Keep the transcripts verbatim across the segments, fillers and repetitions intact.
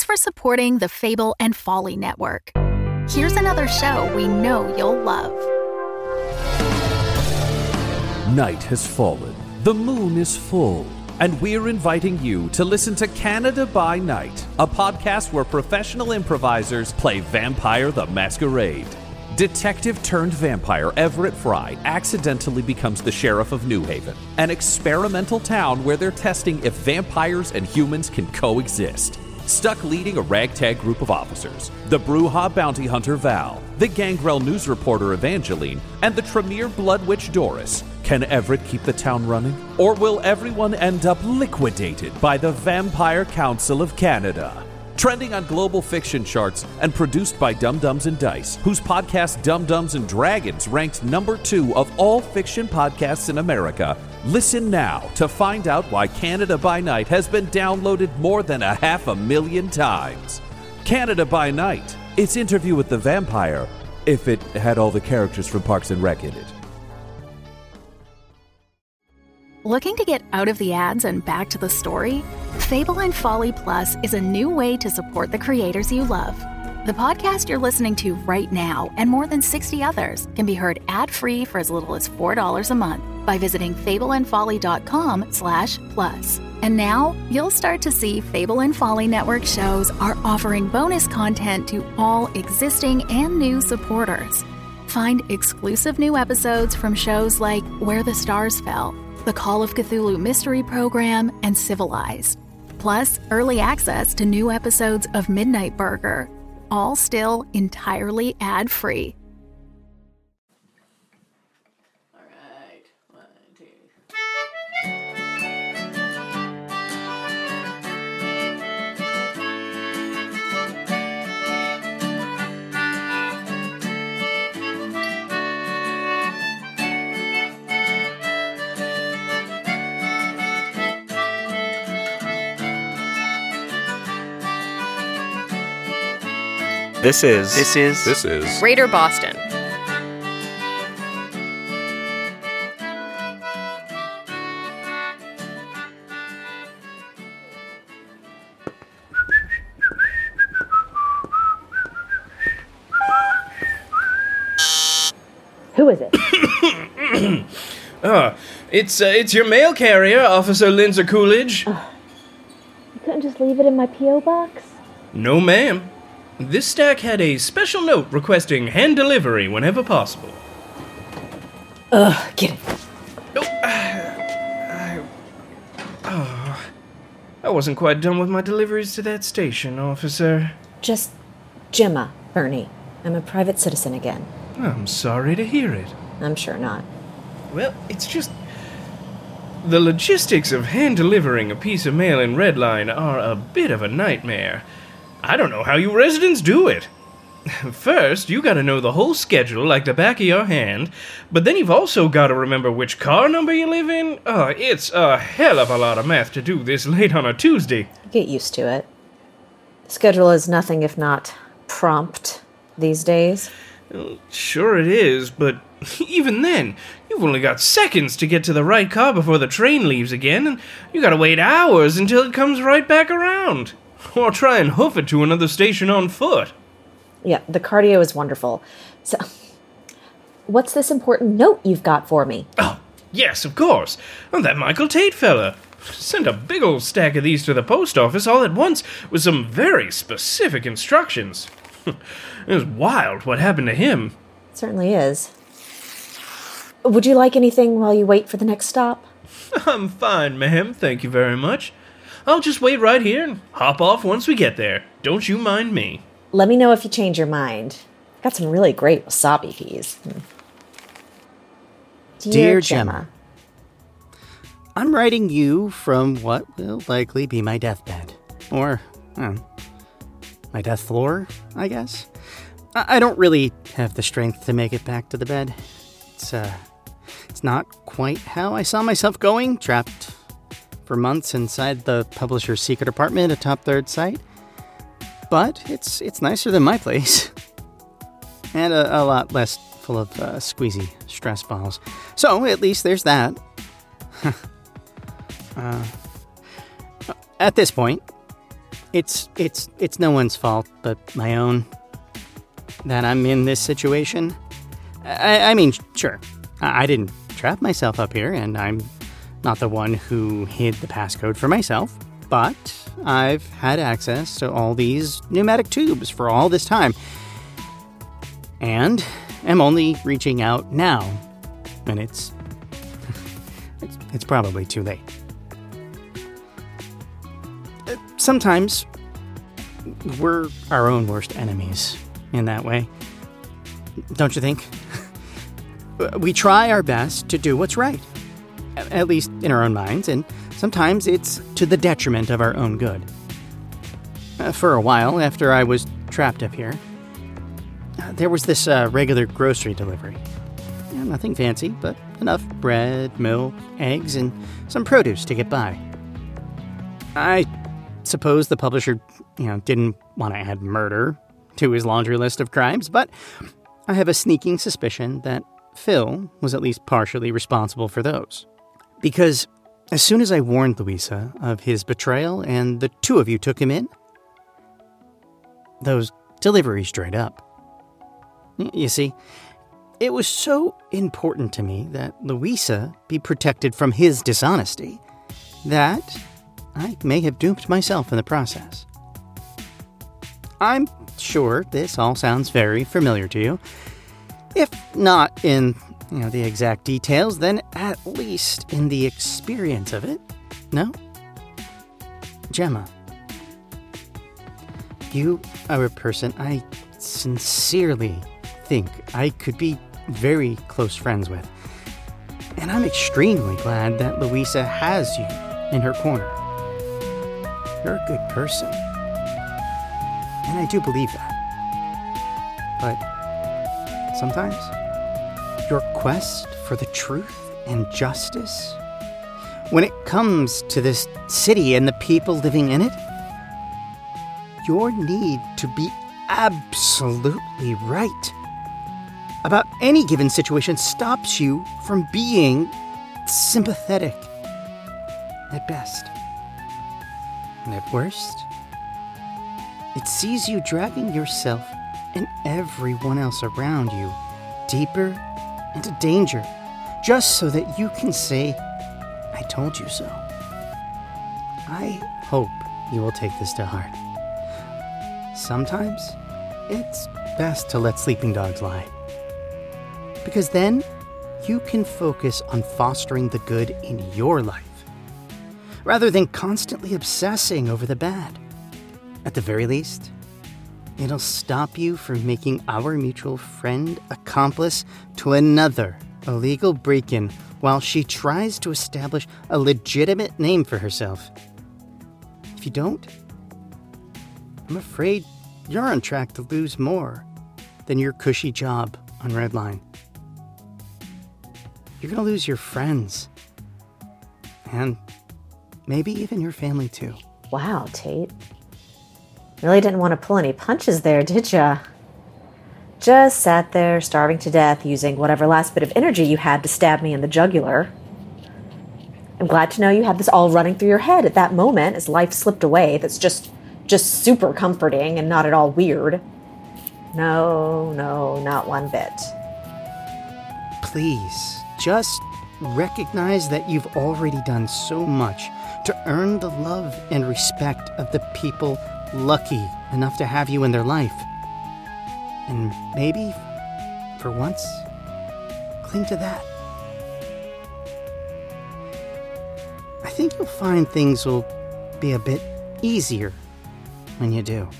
for supporting the Fable and Folly Network. Here's another show we know you'll love. Night has fallen, the moon is full, and we're inviting you to listen to Canada by Night, a podcast where professional improvisers play Vampire the Masquerade. Detective-turned-vampire Everett Fry accidentally becomes the sheriff of New Haven, an experimental town where they're testing if vampires and humans can coexist. Stuck leading a ragtag group of officers, the Brujah bounty hunter Val, the Gangrel news reporter Evangeline, and the Tremere blood witch Doris. Can Everett keep the town running? Or will everyone end up liquidated by the Vampire Council of Canada? Trending on global fiction charts and produced by Dum Dums and Dice, whose podcast Dum Dums and Dragons ranked number two of all fiction podcasts in America. Listen now to find out why Canada by Night has been downloaded more than a half a million times. Canada by Night. It's Interview with the Vampire, if it had all the characters from Parks and Rec in it. Looking to get out of the ads and back to the story? Fable and Folly Plus is a new way to support the creators you love. The podcast you're listening to right now and more than sixty others can be heard ad-free for as little as four dollars a month by visiting fableandfolly.com slash plus. And now, you'll start to see Fable and Folly Network shows are offering bonus content to all existing and new supporters. Find exclusive new episodes from shows like Where the Stars Fell, the Call of Cthulhu Mystery Program, and Civilized. Plus, early access to new episodes of Midnight Burger, all still entirely ad-free. All right, one, two. This is. This is. This is. Raider Boston. Who is it? Oh, it's uh, it's your mail carrier, Officer Lindsay Coolidge. Uh, you couldn't just leave it in my P O box? No, ma'am. This stack had a special note requesting hand delivery whenever possible. Ugh, get it. Oh, I, oh, I wasn't quite done with my deliveries to that station, officer. Just Gemma, Bernie. I'm a private citizen again. I'm sorry to hear it. I'm sure not. Well, it's just... the logistics of hand delivering a piece of mail in Redline are a bit of a nightmare. I don't know how you residents do it. First, you gotta know the whole schedule like the back of your hand, but then you've also gotta remember which car number you live in. Oh, it's a hell of a lot of math to do this late on a Tuesday. Get used to it. The schedule is nothing if not prompt these days. Well, sure it is, but even then, you've only got seconds to get to the right car before the train leaves again, and you gotta wait hours until it comes right back around. Or try and hoof it to another station on foot. Yeah, the cardio is wonderful. So, what's this important note you've got for me? Oh, yes, of course. Oh, that Michael Tate fella. Sent a big old stack of these to the post office all at once with some very specific instructions. It was wild what happened to him. It certainly is. Would you like anything while you wait for the next stop? I'm fine, ma'am. Thank you very much. I'll just wait right here and hop off once we get there. Don't you mind me. Let me know if you change your mind. I've got some really great wasabi peas. Dear, Dear Gemma, Gemma, I'm writing you from what will likely be my deathbed. Or, uh, my death floor, I guess. I-, I don't really have the strength to make it back to the bed. It's, uh, it's not quite how I saw myself going, trapped for months inside the publisher's secret apartment atop Third Sight. But it's it's nicer than my place. And a, a lot less full of uh, squeezy stress balls. So, at least there's that. uh, at this point, It's it's it's no one's fault but my own that I'm in this situation. I, I mean, sure, I, I didn't trap myself up here, and I'm not the one who hid the passcode for myself, but I've had access to all these pneumatic tubes for all this time, and am only reaching out now, and it's it's, it's probably too late. Sometimes we're our own worst enemies in that way, don't you think? We try our best to do what's right, at least in our own minds, and sometimes it's to the detriment of our own good. Uh, for a while, after I was trapped up here, uh, there was this uh, regular grocery delivery. Yeah, nothing fancy, but enough bread, milk, eggs, and some produce to get by. I suppose the publisher, you know, didn't want to add murder to his laundry list of crimes, but I have a sneaking suspicion that Phil was at least partially responsible for those. Because as soon as I warned Louisa of his betrayal and the two of you took him in, those deliveries dried up. You see, it was so important to me that Louisa be protected from his dishonesty that I may have duped myself in the process. I'm sure this all sounds very familiar to you. If not in, you know, the exact details, then at least in the experience of it. No? Gemma, you are a person I sincerely think I could be very close friends with. And I'm extremely glad that Louisa has you in her corner. You're a good person. And I do believe that. But sometimes, your quest for the truth and justice, when it comes to this city and the people living in it, your need to be absolutely right about any given situation stops you from being sympathetic at best. And at worst, it sees you dragging yourself and everyone else around you deeper into danger, just so that you can say, I told you so. I hope you will take this to heart. Sometimes, it's best to let sleeping dogs lie. Because then, you can focus on fostering the good in your life, rather than constantly obsessing over the bad. At the very least, it'll stop you from making our mutual friend accomplice to another illegal break-in while she tries to establish a legitimate name for herself. If you don't, I'm afraid you're on track to lose more than your cushy job on Redline. You're going to lose your friends. And maybe even your family, too. Wow, Tate. Really didn't want to pull any punches there, did ya? Just sat there, starving to death, using whatever last bit of energy you had to stab me in the jugular. I'm glad to know you had this all running through your head at that moment as life slipped away. That's just, just super comforting and not at all weird. No, no, not one bit. Please, just recognize that you've already done so much to earn the love and respect of the people lucky enough to have you in their life. And maybe, for once, cling to that. I think you'll find things will be a bit easier when you do.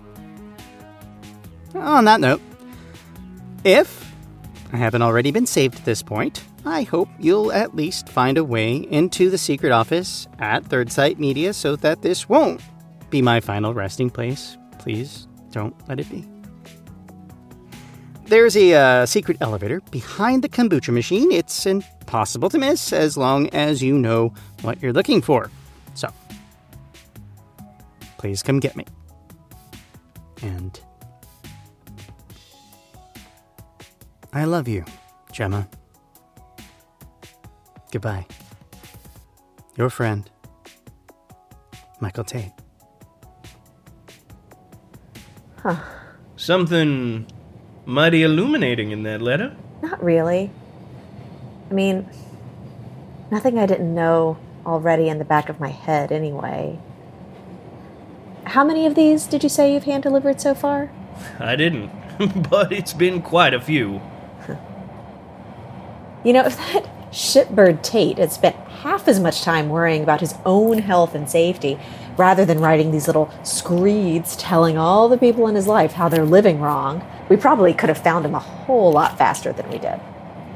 On that note, if I haven't already been saved at this point, I hope you'll at least find a way into the secret office at Third Sight Media so that this won't be my final resting place. Please don't let it be. There's a uh, secret elevator behind the kombucha machine. It's impossible to miss as long as you know what you're looking for. So, please come get me. And I love you, Gemma. Goodbye. Your friend, Michael Tate. Huh. Something mighty illuminating in that letter. Not really. I mean, nothing I didn't know already in the back of my head anyway. How many of these did you say you've hand-delivered so far? I didn't, but it's been quite a few. You know, if that shitbird Tate had spent half as much time worrying about his own health and safety rather than writing these little screeds telling all the people in his life how they're living wrong, we probably could have found him a whole lot faster than we did.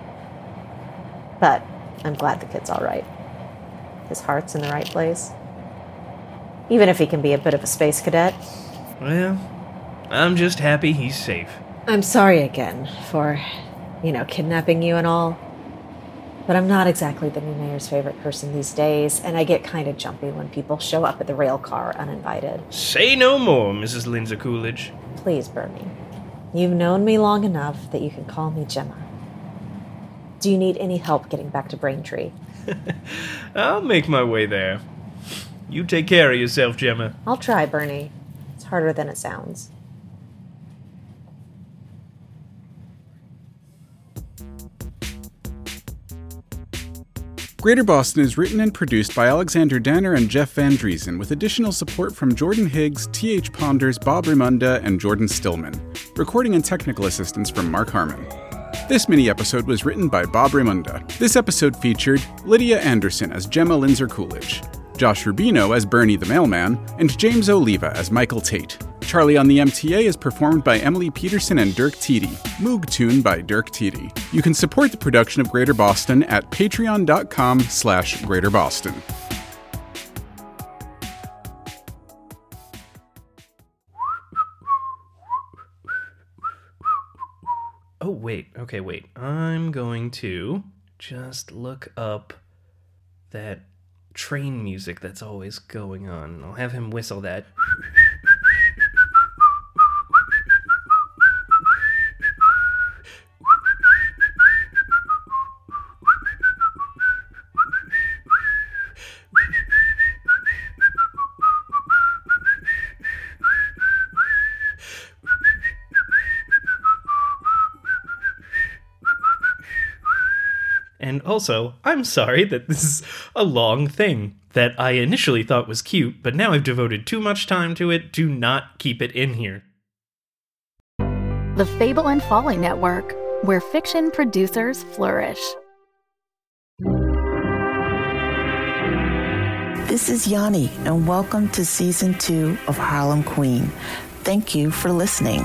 But I'm glad the kid's all right. His heart's in the right place. Even if he can be a bit of a space cadet. Well, I'm just happy he's safe. I'm sorry again for, you know, kidnapping you and all. But I'm not exactly the new mayor's favorite person these days, and I get kind of jumpy when people show up at the rail car uninvited. Say no more, Missus Lindsay Coolidge. Please, Bernie. You've known me long enough that you can call me Gemma. Do you need any help getting back to Braintree? I'll make my way there. You take care of yourself, Gemma. I'll try, Bernie. It's harder than it sounds. Greater Boston is written and produced by Alexander Danner and Jeff Van Driesen, with additional support from Jordan Higgs, T H Ponders, Bob Raimunda, and Jordan Stillman. Recording and technical assistance from Mark Harmon. This mini-episode was written by Bob Raimunda. This episode featured Lydia Anderson as Gemma Lindsay Coolidge, Josh Rubino as Bernie the Mailman, and James Oliva as Michael Tate. Charlie on the M T A is performed by Emily Peterson and Dirk Teedy. Moog Tune by Dirk Teedy. You can support the production of Greater Boston at patreon.com slash Greater Boston. Oh, wait. Okay, wait. I'm going to just look up that train music that's always going on. I'll have him whistle that. And also, I'm sorry that this is a long thing that I initially thought was cute, but now I've devoted too much time to it to not keep it in here. The Fable and Folly Network, where fiction producers flourish. This is Yanni, and welcome to Season two of Harlem Queen. Thank you for listening.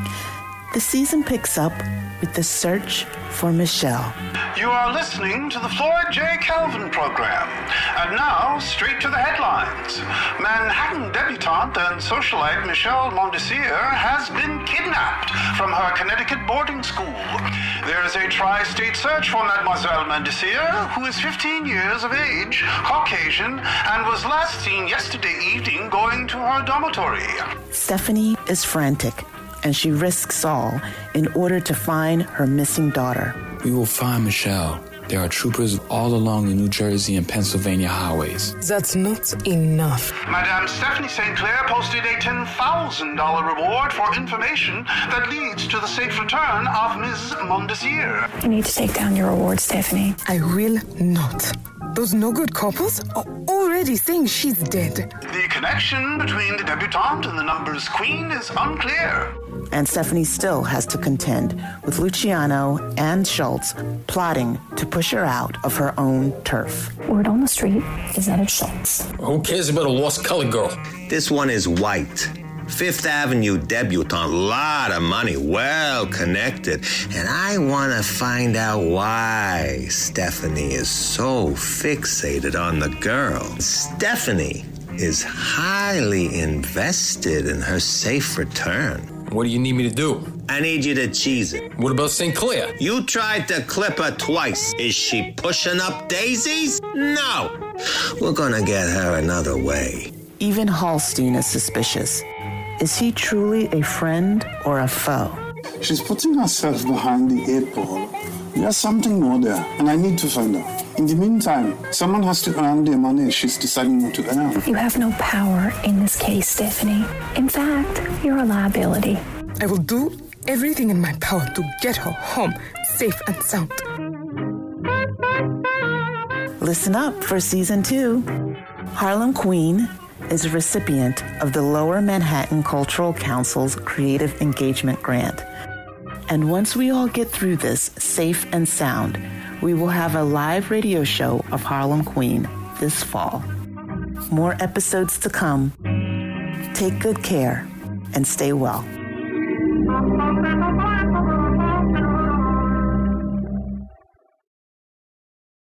The season picks up with the search for Michelle. You are listening to the Floyd J. Calvin program. And now, straight to the headlines. Manhattan debutante and socialite Michelle Mondesir has been kidnapped from her Connecticut boarding school. There is a tri-state search for Mademoiselle Mondesir, who is fifteen years of age, Caucasian, and was last seen yesterday evening going to her dormitory. Stephanie is frantic, and she risks all in order to find her missing daughter. We will find Michelle. There are troopers all along the New Jersey and Pennsylvania highways. That's not enough. Madame Stephanie Saint Clair posted a ten thousand dollars reward for information that leads to the safe return of Miz Mondesir. You need to take down your reward, Stephanie. I will not. Those no-good couples are already saying she's dead. The connection between the debutante and the numbers queen is unclear. And Stephanie still has to contend with Luciano and Schultz plotting to push her out of her own turf. Word on the street is that it's Schultz. Who cares about a lost colored girl? This one is white. Fifth Avenue debutante, lot of money, well connected. And I want to find out why Stephanie is so fixated on the girl. Stephanie is highly invested in her safe return. What do you need me to do? I need you to cheese it. What about Saint Clair? You tried to clip her twice. Is she pushing up daisies? No. We're gonna get her another way. Even Hallstein is suspicious. Is he truly a friend or a foe? She's putting herself behind the eight ball. There's something more there, and I need to find out. In the meantime, someone has to earn the money she's deciding not to earn. You have no power in this case, Stephanie. In fact, You're a liability. I will do everything in my power to get her home safe and sound. Listen up for season two. Harlem Queen is a recipient of the Lower Manhattan Cultural Council's Creative Engagement Grant. And once we all get through this safe and sound, we will have a live radio show of Harlem Queen this fall. More episodes to come. Take good care and stay well.